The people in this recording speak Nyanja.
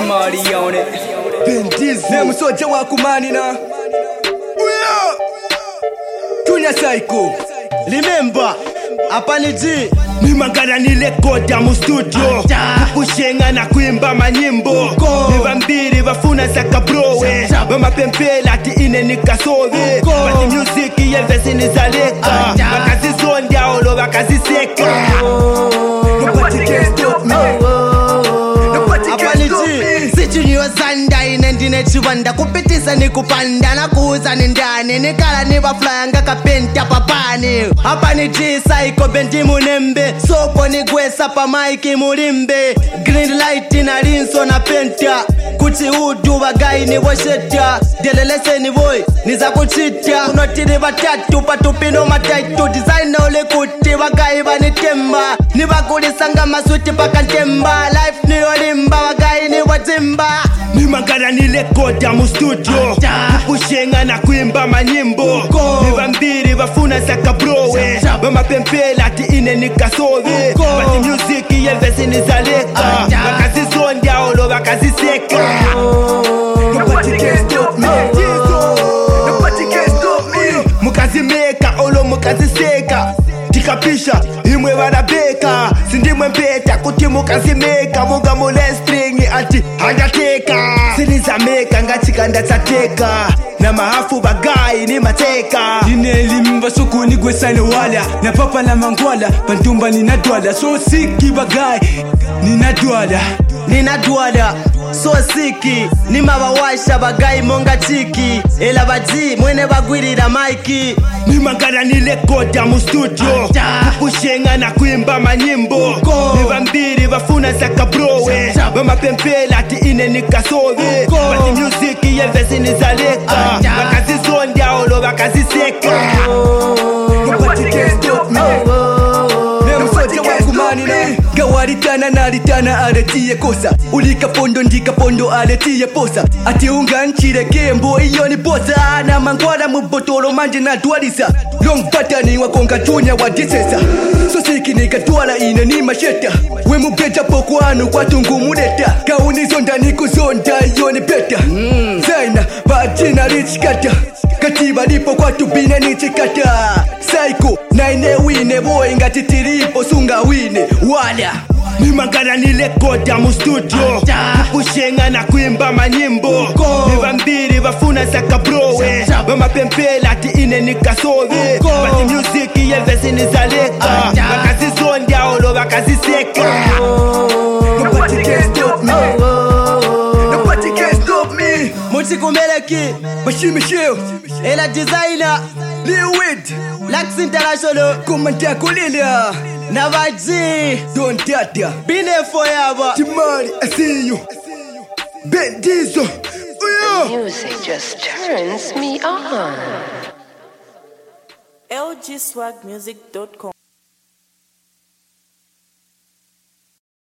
Timali on it. Bendiz name soja wa kumanina. Tunya Psycho. Remember, hapa ni G. Nimangana nilekoda mu studio kushenga na kuimba manyimbo Niva mbiri vafuna saka browe Vamapempela ati ine nikasove Bati music yevesi nizaleka Vakazizondia olo vakaziseka Nobody can stop me. Hapa ni G. Sichunyiwa zanda inendine chiwanda kupitisa ni kupanda na kuuza ni ndani nikala ni waflanga kapenta papani. Hapa ni G Psycho bendi munembe soko ni gwesa pa maiki mulimbe green light na linso na penta kuti udu bagai ni wosheta delelese ni boy niza kuchita unotiri batatu patupino mataitu design ole kuti bagai banitemba ni bakulisanga masuti paka ntemba life ni olimba bagai ni watimba. Nimangana nilekoda mu studio kushenga na kuimba manyimbo Niva mbiri vafuna saka browe Vamapempela ati ine nikasove Bati music yevesi nizaleka Vakazizondia olo vakaziseka Nobody can stop me. Nobody can stop me. Mukazimeka olo mukaziseka Tikapisha imwe varabeka Sindimwe mpeta kuti mukazimeka Muga mule string ati hangateka Sinizameka ngatika ndatateka Na mahafu bagai ni mateka Ninelimba soko ni gwesane wala Na papa la mangwala Pantumba nina dwala So siki bagai nina dwala so siki ni mabawasha bagai monga chiki ela baji mwene bagwirira maiki. Nimangana nilekoda mu studio kushenga na kuimba manyimbo Niva mbiri vafuna saka browe Vamapempela ati ine nikasove Bati music yevesi nizaleka Vakazizondia olo vakaziseka Nobody can stop me. Soja wa kumanina. Gawaritana nalitana aletie kosa Ulika pondo ndika pondo aletie posa Ati unga nchire kembo iyo ni posa Na mangwala mubotolo manje na dualisa Long patani wakonga chunya wa disesa So siki nikatwala ine ni masheta We mubeja pokwanu kwa tungu mudeta Kauni zonda niku zonda iyo ni beta Zaina bajina lichikata Katiba lipo kwa tubine nichikata Psycho na ine wine boy ngati tiripo sunga wine wala. Nimangana nilekoda mu studio kushenga na kuimba manyimbo Niva mbiri vafuna saka browe Vamapempela ati ine nikasove Bati music yevesi nizaleka Vakazizondia olo vakaziseka Nobody can stop me. Nobody can stop me. Mutikumeleki Bashimisheo ela designer Lil Wid Lax International Komanda Kulilia na baji Don Dada bine forever. Timali I see you Bendizo. Music just turns me on. lgswagmusic.com